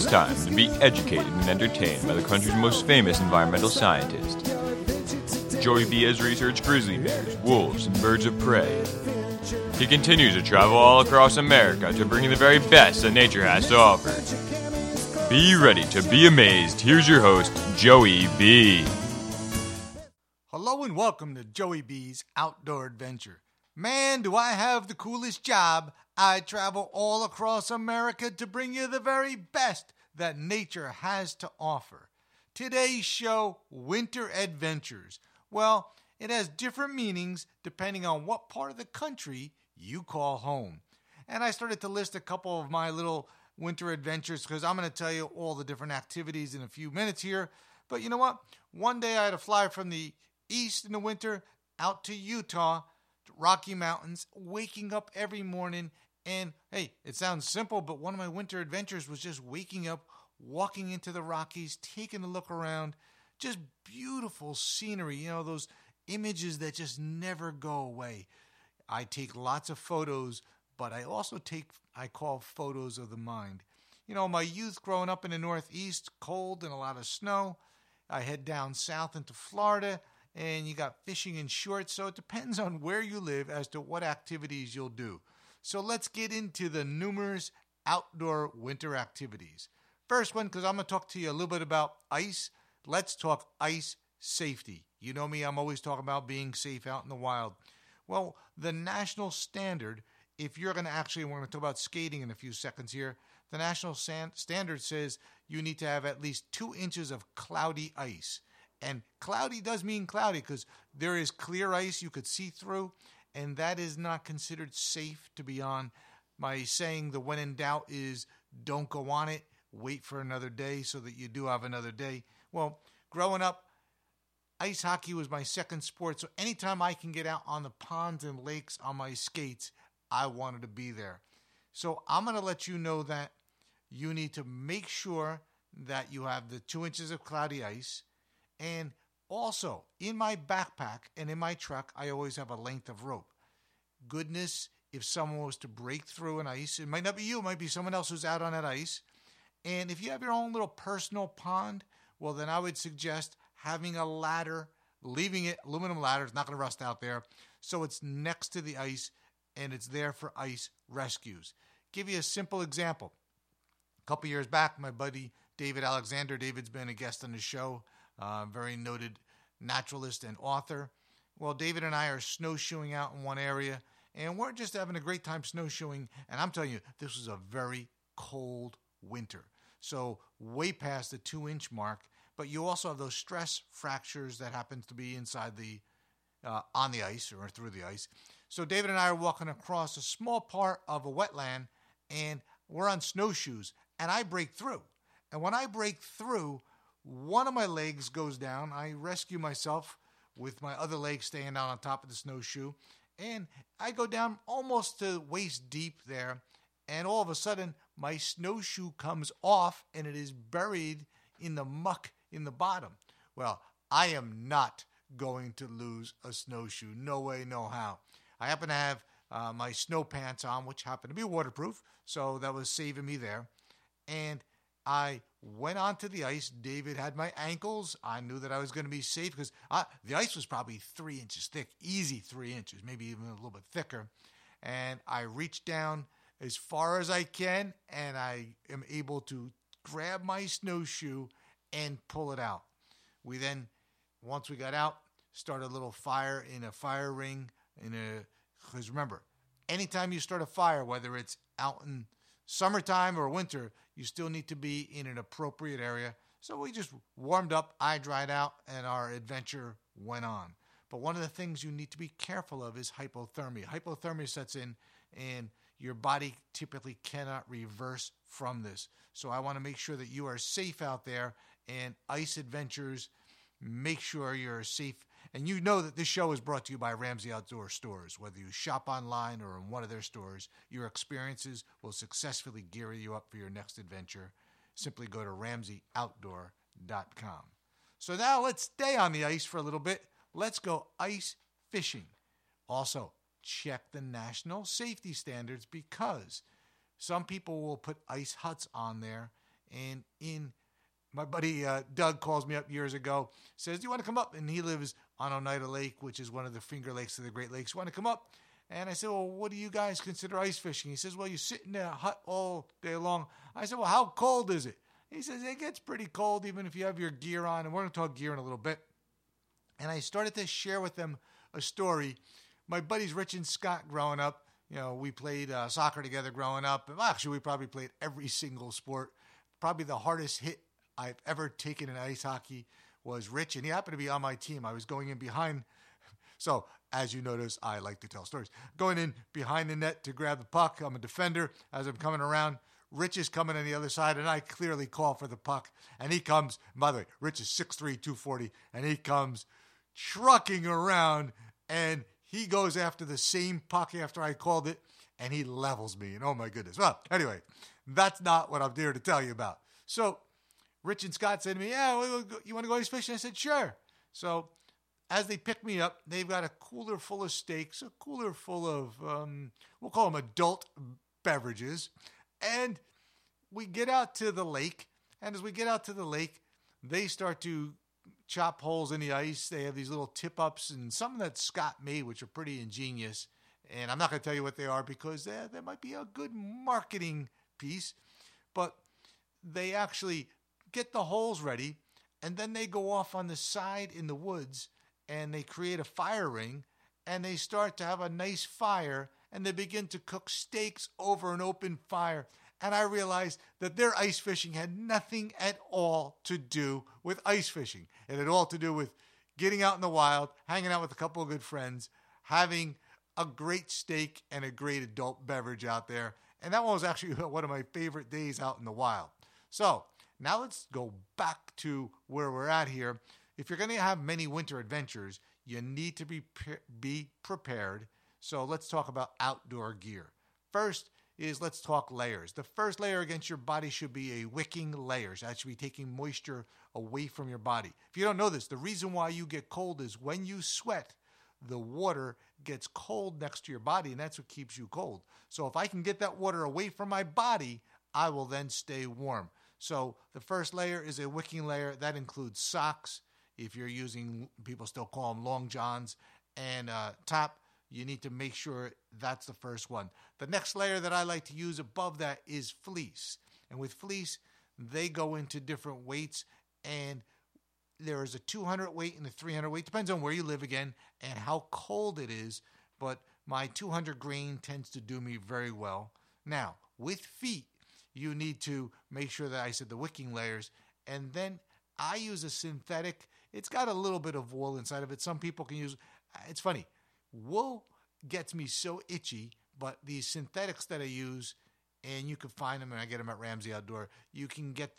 time to be educated and entertained by the country's most famous environmental scientist. Joey B has researched grizzly bears, wolves, and birds of prey. He continues to travel all across America to bring you the very best that nature has to offer. Be ready to be amazed. Here's your host, Joey B. Hello and welcome to Joey B's Outdoor Adventure. Man, do I have the coolest job. I travel all across America to bring you the very best that nature has to offer. Today's show, Winter Adventures. Well, it has different meanings depending on what part of the country you call home. And I started to list a couple of my little winter adventures because I'm going to tell you all the different activities in a few minutes here. But you know what? One day I had to fly from the east in the winter out to Utah, to Rocky Mountains, waking up every morning. And hey, it sounds simple, but one of my winter adventures was just waking up, walking into the Rockies, taking a look around, just beautiful scenery, you know, those images that just never go away. I take lots of photos, but I also call photos of the mind. You know, my youth growing up in the Northeast, cold and a lot of snow. I head down south into Florida, and you got fishing in shorts, so it depends on where you live as to what activities you'll do. So let's get into the numerous outdoor winter activities. First one, because I'm going to talk to you a little bit about ice. Let's talk ice safety. You know me, I'm always talking about being safe out in the wild. Well, the national standard, if you're going to actually, we're going to talk about skating in a few seconds here, the national standard says you need to have at least 2 inches of cloudy ice. And cloudy does mean cloudy because there is clear ice you could see through, and that is not considered safe to be on. My saying, the when in doubt, is don't go on it, wait for another day so that you do have another day. Well, growing up, ice hockey was my second sport, so anytime I can get out on the ponds and lakes on my skates, I wanted to be there. So I'm going to let you know that you need to make sure that you have the 2 inches of cloudy ice. And also, in my backpack and in my truck, I always have a length of rope. Goodness, if someone was to break through an ice, it might not be you, it might be someone else who's out on that ice. And if you have your own little personal pond, well, then I would suggest having a ladder, leaving it, aluminum ladder, it's not going to rust out there, so it's next to the ice, and it's there for ice rescues. Give you a simple example. A couple years back, my buddy David Alexander, David's been a guest on the show, very noted naturalist and author. Well, David and I are snowshoeing out in one area, and we're just having a great time snowshoeing, and I'm telling you, this was a very cold winter. So way past the 2-inch mark, but you also have those stress fractures that happen to be inside the, on the ice or through the ice. So David and I are walking across a small part of a wetland, and we're on snowshoes, and I break through. And when I break through, one of my legs goes down. I rescue myself with my other leg staying down on top of the snowshoe, and I go down almost to waist deep there, and all of a sudden, my snowshoe comes off, and it is buried in the muck in the bottom. Well, I am not going to lose a snowshoe. No way, no how. I happen to have my snow pants on, which happen to be waterproof, so that was saving me there. And I went onto the ice. David had my ankles. I knew that I was going to be safe because the ice was probably 3 inches thick, easy 3 inches, maybe even a little bit thicker. And I reached down as far as I can, and I am able to grab my snowshoe and pull it out. We then, once we got out, started a little fire in a fire ring. Because remember, anytime you start a fire, whether it's out in summertime or winter, you still need to be in an appropriate area. So we just warmed up, I dried out, and our adventure went on. But one of the things you need to be careful of is hypothermia. Hypothermia sets in, and your body typically cannot reverse from this. So I want to make sure that you are safe out there, and ice adventures, make sure you're safe. And you know that this show is brought to you by Ramsey Outdoor Stores. Whether you shop online or in one of their stores, your experiences will successfully gear you up for your next adventure. Simply go to RamseyOutdoor.com. So now let's stay on the ice for a little bit. Let's go ice fishing. Also, check the national safety standards because some people will put ice huts on there And my buddy Doug calls me up years ago, says, do you want to come up? And he lives on Oneida Lake, which is one of the Finger Lakes of the Great Lakes. You want to come up? And I said, well, what do you guys consider ice fishing? He says, well, you sit in a hut all day long. I said, well, how cold is it? He says, it gets pretty cold even if you have your gear on. And we're going to talk gear in a little bit. And I started to share with them a story. My buddies Rich and Scott growing up, we played soccer together growing up. Actually, we probably played every single sport. Probably the hardest hit I've ever taken in ice hockey was Rich, and he happened to be on my team. I was going in behind. So, as you notice, I like to tell stories. Going in behind the net to grab the puck. I'm a defender. As I'm coming around, Rich is coming on the other side, and I clearly call for the puck. And he comes, by the way, Rich is 6'3", 240, and he comes trucking around, and he goes after the same puck after I called it, and he levels me. And oh, my goodness. Well, anyway, that's not what I'm there to tell you about. So, Rich and Scott said to me, yeah, you want to go ice fishing? I said, sure. So, as they pick me up, they've got a cooler full of steaks, a cooler full of, we'll call them adult beverages. And we get out to the lake. And as we get out to the lake, they start to chop holes in the ice. They have these little tip-ups and some that Scott made, which are pretty ingenious. And I'm not going to tell you what they are because there might be a good marketing piece. But they actually get the holes ready, and then they go off on the side in the woods, and they create a fire ring, and they start to have a nice fire, and they begin to cook steaks over an open fire. And I realized that their ice fishing had nothing at all to do with ice fishing. It had all to do with getting out in the wild, hanging out with a couple of good friends, having a great steak and a great adult beverage out there. And that one was actually one of my favorite days out in the wild. So, now let's go back to where we're at here. If you're going to have many winter adventures, you need to be prepared. So let's talk about outdoor gear. First is let's talk layers. The first layer against your body should be a wicking layer. That should be taking moisture away from your body. If you don't know this, the reason why you get cold is when you sweat, the water gets cold next to your body, and that's what keeps you cold. So if I can get that water away from my body, I will then stay warm. So the first layer is a wicking layer. That includes socks. If you're using, people still call them long johns, and top, you need to make sure that's the first one. The next layer that I like to use above that is fleece. And with fleece, they go into different weights, and there is a 200 weight and a 300 weight. Depends on where you live again and how cold it is, but my 200 grain tends to do me very well. Now, with feet, you need to make sure that I said the wicking layers, and then I use a synthetic. It's got a little bit of wool inside of it. Some people can use, it's funny, wool gets me so itchy, but these synthetics that I use, and you can find them, and I get them at Ramsey Outdoor, you can get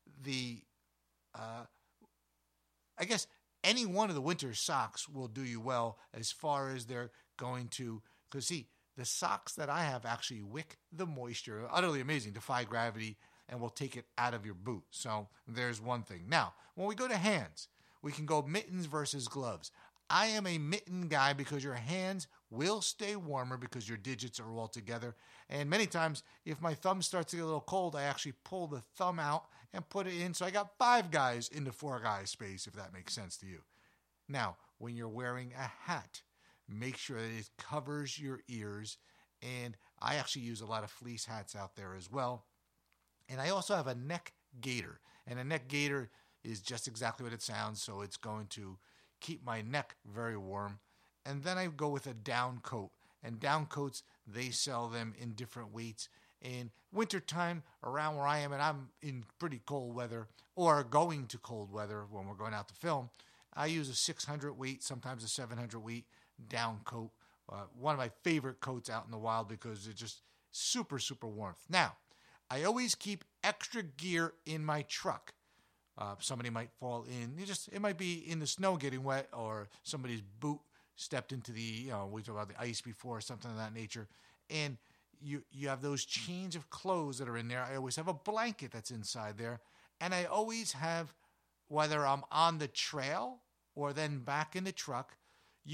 I guess any one of the winter socks will do you well as far as they're going to, because see, the socks that I have actually wick the moisture, utterly amazing, defy gravity, and will take it out of your boot. So there's one thing. Now, when we go to hands, we can go mittens versus gloves. I am a mitten guy because your hands will stay warmer because your digits are all together. And many times, if my thumb starts to get a little cold, I actually pull the thumb out and put it in. So I got 5 guys into 4 guys space, if that makes sense to you. Now, when you're wearing a hat, make sure that it covers your ears. And I actually use a lot of fleece hats out there as well. And I also have a neck gaiter. And a neck gaiter is just exactly what it sounds. So it's going to keep my neck very warm. And then I go with a down coat. And down coats, they sell them in different weights. In wintertime, around where I am, and I'm in pretty cold weather, or going to cold weather when we're going out to film, I use a 600 weight, sometimes a 700 weight down coat. One of my favorite coats out in the wild because it's just super, super warm. Now, I always keep extra gear in my truck. Somebody might fall in. It might be in the snow getting wet, or somebody's boot stepped into the, we talked about the ice before, something of that nature. And you have those chains of clothes that are in there. I always have a blanket that's inside there. And I always have, whether I'm on the trail or then back in the truck, you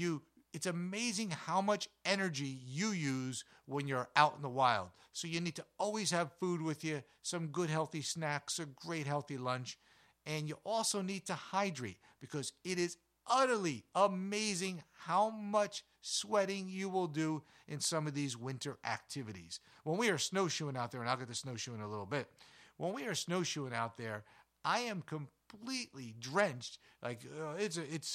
it's amazing how much energy you use when you're out in the wild. So you need to always have food with you, some good healthy snacks, a great healthy lunch. And you also need to hydrate because it is utterly amazing how much sweating you will do in some of these winter activities. When we are snowshoeing out there, and I'll get to snowshoeing in a little bit, when we are snowshoeing out there, I am completely drenched. It's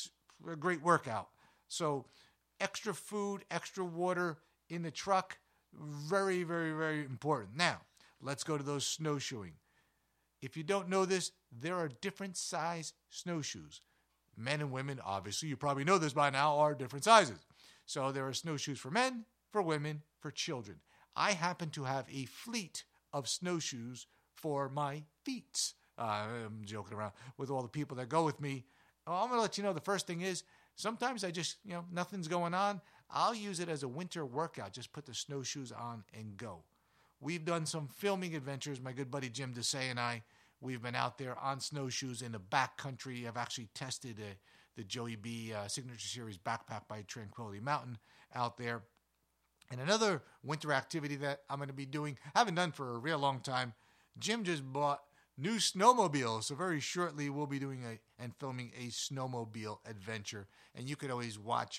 a great workout. So extra food, extra water in the truck, very, very, very important. Now, let's go to those snowshoeing. If you don't know this, there are different size snowshoes. Men and women, obviously, you probably know this by now, are different sizes. So there are snowshoes for men, for women, for children. I happen to have a fleet of snowshoes for my feet. I'm joking around with all the people that go with me. I'm going to let you know, the first thing is, sometimes I just, nothing's going on. I'll use it as a winter workout. Just put the snowshoes on and go. We've done some filming adventures. My good buddy Jim Desai and I, we've been out there on snowshoes in the backcountry. I've actually tested the Joey B Signature Series backpack by Tranquility Mountain out there. And another winter activity that I'm going to be doing, haven't done for a real long time, Jim just bought new snowmobiles. So very shortly we'll be doing and filming a snowmobile adventure. And you could always watch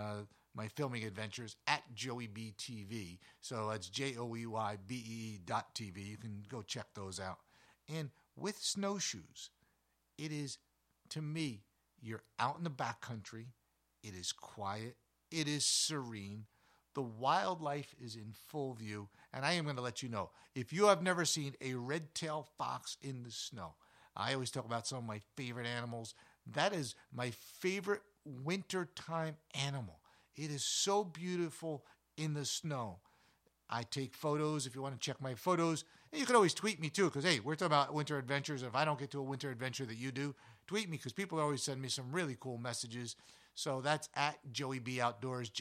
my filming adventures at Joey B TV. So that's JOEYBEE.TV. You can go check those out. And with snowshoes, it is, to me, you're out in the backcountry. It is quiet. It is serene. The wildlife is in full view. And I am going to let you know, if you have never seen a red-tailed fox in the snow, I always talk about some of my favorite animals. That is my favorite wintertime animal. It is so beautiful in the snow. I take photos. If you want to check my photos, and you can always tweet me too, because, hey, we're talking about winter adventures. If I don't get to a winter adventure that you do, tweet me, because people always send me some really cool messages. So that's at Joey B Outdoors,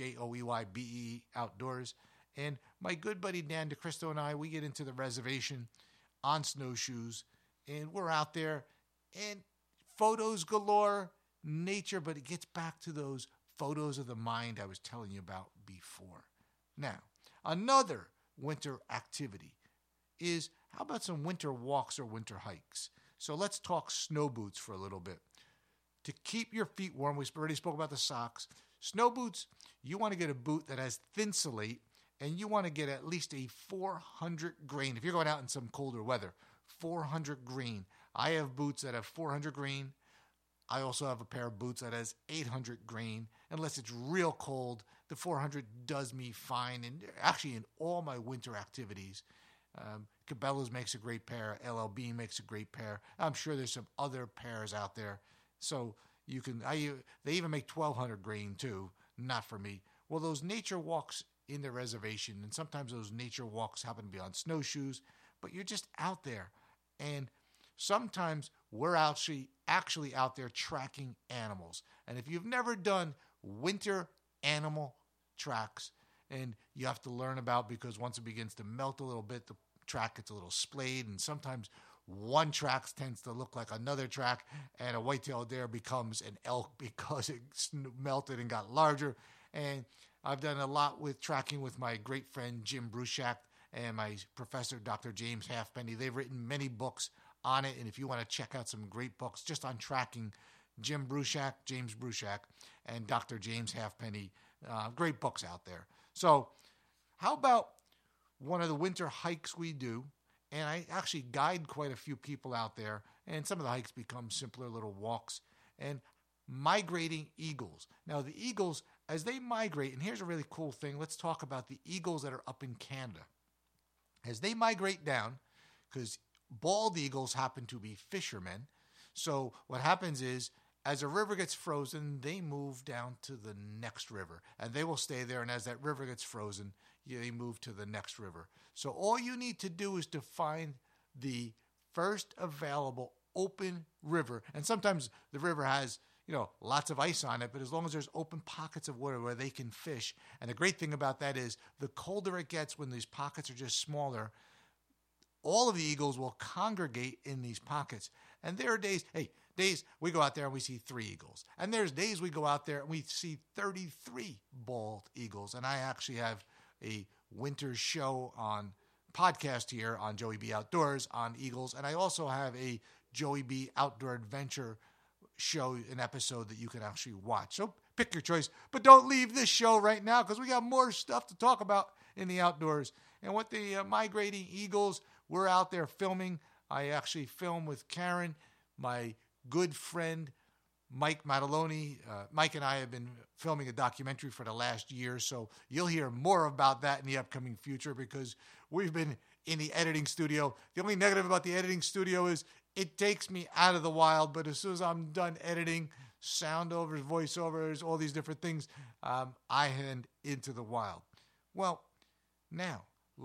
JOEYBE Outdoors. And my good buddy Dan DeCristo and I, we get into the reservation on snowshoes, and we're out there, and photos galore, nature, but it gets back to those photos of the mind I was telling you about before. Now, another winter activity is, how about some winter walks or winter hikes? So let's talk snow boots for a little bit. To keep your feet warm, we already spoke about the socks. Snow boots, you want to get a boot that has Thinsulate, and you want to get at least a 400 grain. If you're going out in some colder weather, 400 grain. I have boots that have 400 grain. I also have a pair of boots that has 800 grain. Unless it's real cold, the 400 does me fine. And actually, in all my winter activities, Cabela's makes a great pair. LLB makes a great pair. I'm sure there's some other pairs out there. So you can. They even make 1,200 grain too. Not for me. Well, those nature walks in the reservation, and sometimes those nature walks happen to be on snowshoes, but you're just out there, and sometimes we're actually out there tracking animals. And if you've never done winter animal tracks, and you have to learn about, because once it begins to melt a little bit, the track gets a little splayed, and sometimes one track tends to look like another track, and a white-tailed deer becomes an elk because it melted and got larger. And I've done a lot with tracking with my great friend Jim Bruchac and my professor, Dr. James Halfpenny. They've written many books on it, and if you want to check out some great books just on tracking, James Bruchac, and Dr. James Halfpenny, great books out there. So how about one of the winter hikes we do? And I actually guide quite a few people out there, and some of the hikes become simpler little walks. And migrating eagles. Now, the eagles, as they migrate, and here's a really cool thing. Let's talk about the eagles that are up in Canada. As they migrate down, because bald eagles happen to be fishermen, so what happens is, as a river gets frozen, they move down to the next river, and they will stay there, and as that river gets frozen, they move to the next river. So all you need to do is to find the first available open river, and sometimes the river has, lots of ice on it, but as long as there's open pockets of water where they can fish, and the great thing about that is, the colder it gets when these pockets are just smaller, all of the eagles will congregate in these pockets. And there are days, days we go out there and we see 3 eagles. And there's days we go out there and we see 33 bald eagles. And I actually have a winter show on podcast here on Joey B Outdoors on eagles. And I also have a Joey B Outdoor Adventure show, an episode that you can actually watch. So pick your choice. But don't leave this show right now because we got more stuff to talk about in the outdoors. And with the migrating eagles, we're out there filming. I actually film with Karen, my good friend, Mike Mataloni. Mike and I have been filming a documentary for the last year, so you'll hear more about that in the upcoming future because we've been in the editing studio. The only negative about the editing studio is it takes me out of the wild, but as soon as I'm done editing, sound overs, voiceovers, all these different things, I head into the wild. Well, now,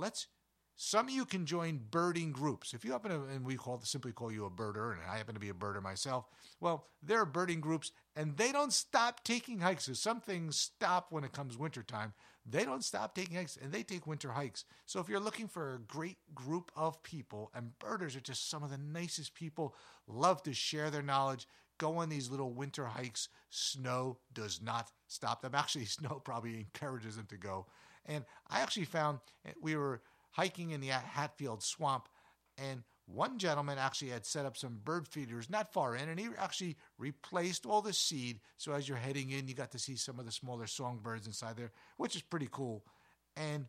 some of you can join birding groups. If you happen to, and we simply call you a birder, and I happen to be a birder myself, well, there are birding groups, and they don't stop taking hikes. So some things stop when it comes wintertime. They don't stop taking hikes, and they take winter hikes. So if you're looking for a great group of people, and birders are just some of the nicest people, love to share their knowledge, go on these little winter hikes. Snow does not stop them. Actually, snow probably encourages them to go. And I actually found we were hiking in the Hatfield Swamp, and one gentleman actually had set up some bird feeders not far in, and he actually replaced all the seed. So as you're heading in, you got to see some of the smaller songbirds inside there, which is pretty cool. And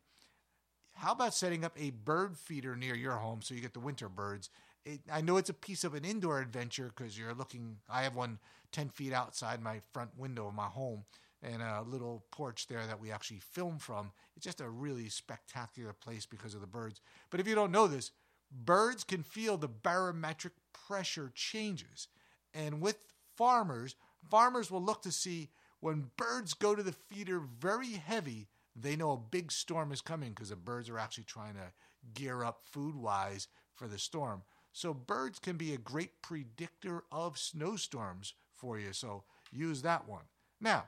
how about setting up a bird feeder near your home so you get the winter birds? I know it's a piece of an indoor adventure because I have one 10 feet outside my front window of my home, and a little porch there that we actually film from. It's just a really spectacular place because of the birds. But if you don't know this, birds can feel the barometric pressure changes. And with farmers will look to see when birds go to the feeder very heavy, they know a big storm is coming because the birds are actually trying to gear up food-wise for the storm. So birds can be a great predictor of snowstorms for you. So use that one. Now,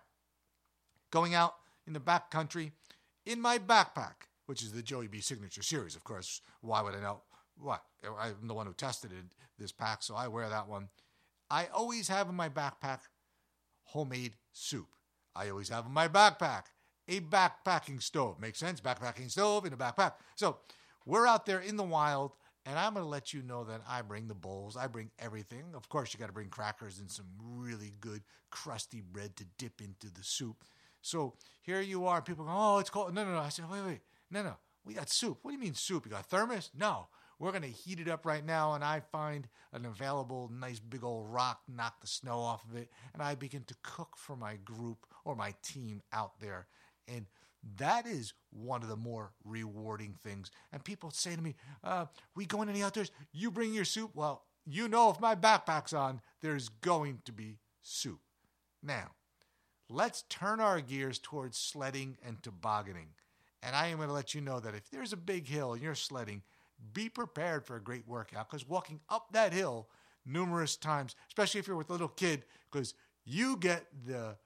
going out in the backcountry, in my backpack, which is the Joey B Signature Series, of course. Why would I know? What? I'm the one who tested this pack, so I wear that one. I always have in my backpack homemade soup. I always have in my backpack a backpacking stove. Makes sense? Backpacking stove in a backpack. So we're out there in the wild, and I'm going to let you know that I bring the bowls. I bring everything. Of course, you got to bring crackers and some really good crusty bread to dip into the soup. So here you are. People go, oh, it's cold. No. I said, wait. No. We got soup. What do you mean soup? You got a thermos? No. We're going to heat it up right now, and I find an available nice big old rock, knock the snow off of it, and I begin to cook for my group or my team out there. And that is one of the more rewarding things. And people say to me, we going in the outdoors, you bring your soup? Well, you know if my backpack's on, there's going to be soup. Now, let's turn our gears towards sledding and tobogganing. And I am going to let you know that if there's a big hill and you're sledding, be prepared for a great workout because walking up that hill numerous times, especially if you're with a little kid, because you get the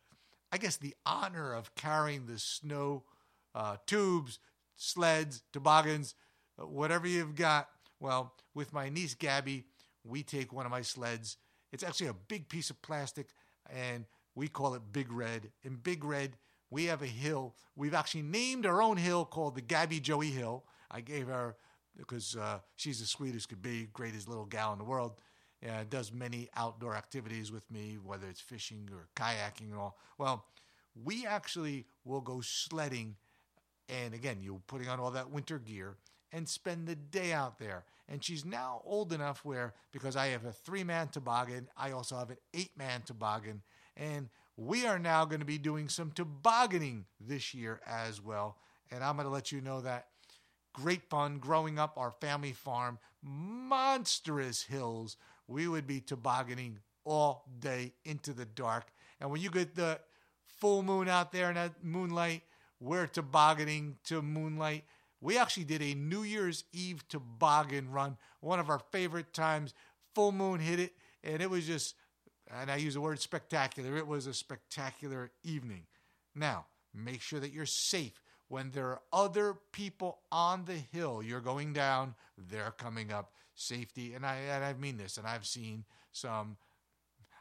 honor of carrying the snow tubes, sleds, toboggans, whatever you've got. Well, with my niece Gabby, we take one of my sleds. It's actually a big piece of plastic, and we call it Big Red. In Big Red, we have a hill. We've actually named our own hill called the Gabby Joey Hill. I gave her because she's as sweet as could be, greatest little gal in the world. Does many outdoor activities with me, whether it's fishing or kayaking and all. Well, we actually will go sledding, and again, you're putting on all that winter gear and spend the day out there. And she's now old enough where, because I have a 3-man toboggan, I also have an 8-man toboggan, and we are now going to be doing some tobogganing this year as well. And I'm going to let you know that great fun growing up our family farm, monstrous hills. We would be tobogganing all day into the dark. And when you get the full moon out there in that moonlight, we're tobogganing to moonlight. We actually did a New Year's Eve toboggan run, one of our favorite times. Full moon hit it, and it was just, and I use the word spectacular, it was a spectacular evening. Now, make sure that you're safe. When there are other people on the hill, you're going down, they're coming up. Safety, and I mean this, and I've seen some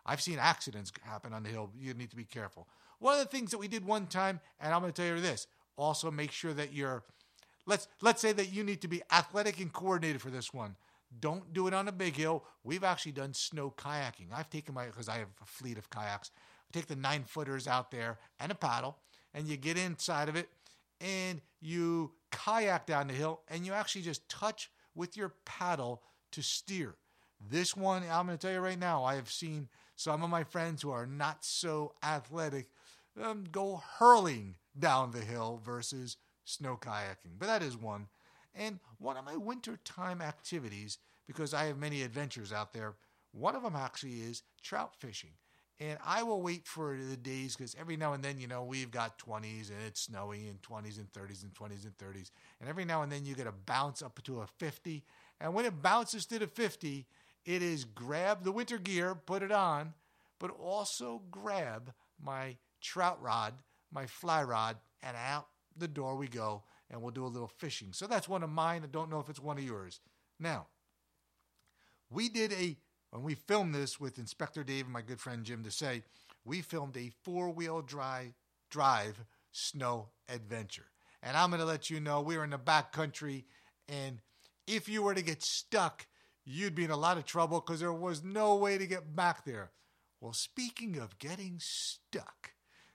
I've seen accidents happen on the hill. You need to be careful. One of the things that we did one time, and I'm going to tell you this, also make sure that let's say that you need to be athletic and coordinated for this one. Don't do it on a big hill. We've actually done snow kayaking. I've taken because I have a fleet of kayaks. I take the 9-footers out there and a paddle, and you get inside of it, and you kayak down the hill, and you actually just touch with your paddle to steer. This one, I'm going to tell you right now, I have seen some of my friends who are not so athletic go hurling down the hill versus snow kayaking. But that is one. And one of my wintertime activities, because I have many adventures out there, one of them actually is trout fishing. And I will wait for the days, because every now and then, we've got 20s and it's snowy, and 20s and 30s and 20s and 30s. And every now and then you get a bounce up to a 50. And when it bounces to the 50, it is grab the winter gear, put it on, but also grab my trout rod, my fly rod, and out the door we go, and we'll do a little fishing. So that's one of mine. I don't know if it's one of yours. Now, when we filmed this with Inspector Dave and my good friend Jim Desai, we filmed a 4-wheel drive snow adventure. And I'm going to let you know, we were in the back country, and if you were to get stuck, you'd be in a lot of trouble because there was no way to get back there. Well, speaking of getting stuck,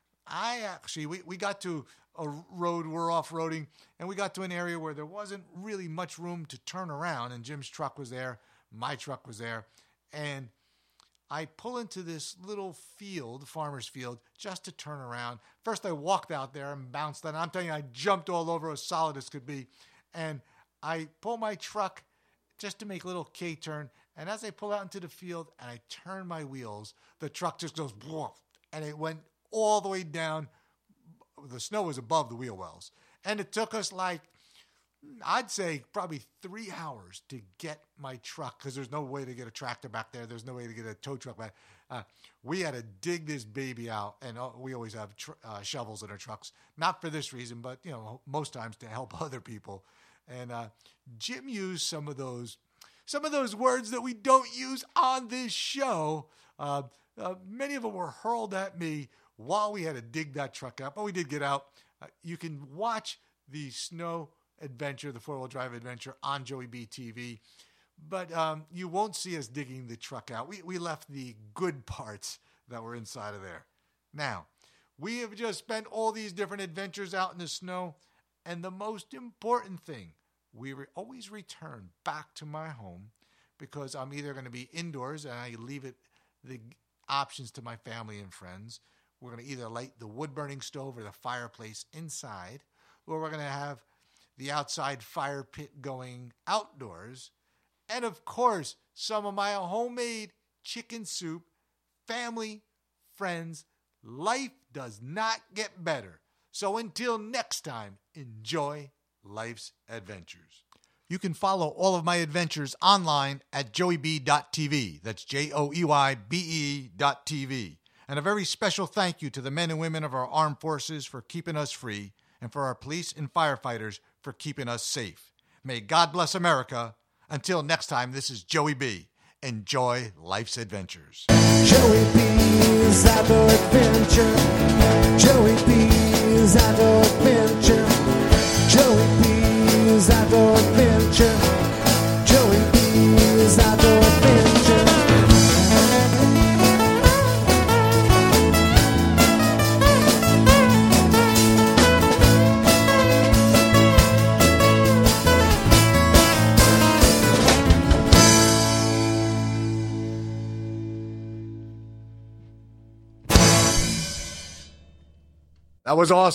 we got to a road, we're off-roading, and we got to an area where there wasn't really much room to turn around, and Jim's truck was there, my truck was there, and I pull into this little field, farmer's field, just to turn around. First, I walked out there and bounced, and I'm telling you, I jumped all over as solid as could be, and I pull my truck just to make a little K-turn, and as I pull out into the field and I turn my wheels, the truck just goes, and it went all the way down. The snow was above the wheel wells. And it took us I'd say probably 3 hours to get my truck, because there's no way to get a tractor back there. There's no way to get a tow truck back. We had to dig this baby out, and we always have shovels in our trucks. Not for this reason, but most times to help other people. And Jim used some of those words that we don't use on this show. Many of them were hurled at me while we had to dig that truck out, but we did get out. You can watch the snow adventure, the 4-wheel drive adventure, on Joey B TV, but you won't see us digging the truck out. We left the good parts that were inside of there. Now, we have just spent all these different adventures out in the snow, and the most important thing, we always return back to my home, because I'm either going to be indoors and I leave the options to my family and friends. We're going to either light the wood-burning stove or the fireplace inside, or we're going to have the outside fire pit going outdoors. And, of course, some of my homemade chicken soup, family, friends. Life does not get better. So until next time, enjoy life's adventures. You can follow all of my adventures online at joeyb.tv. That's JOEYBE.tv. And a very special thank you to the men and women of our armed forces for keeping us free, and for our police and firefighters for keeping us safe. May God bless America. Until next time, this is Joey B. Enjoy life's adventures. Joey B's Outdoor Adventure. Joey B's Outdoor Adventure. Joey B's Outdoor Adventure. Joey B's Outdoor Adventure. That was awesome.